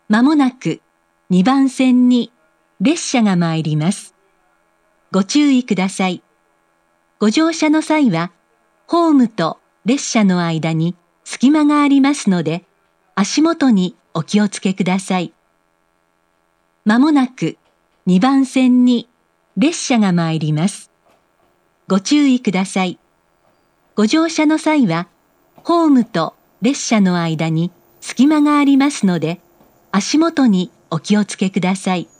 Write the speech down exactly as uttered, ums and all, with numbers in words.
まもなくにばん線に列車が参ります。ご注意ください。ご乗車の際は、ホームと列車の間に隙間がありますので、足元にお気をつけください。まもなくにばん線に列車が参ります。ご注意ください。ご乗車の際は、ホームと列車の間に隙間がありますので、足元にお気をつけください。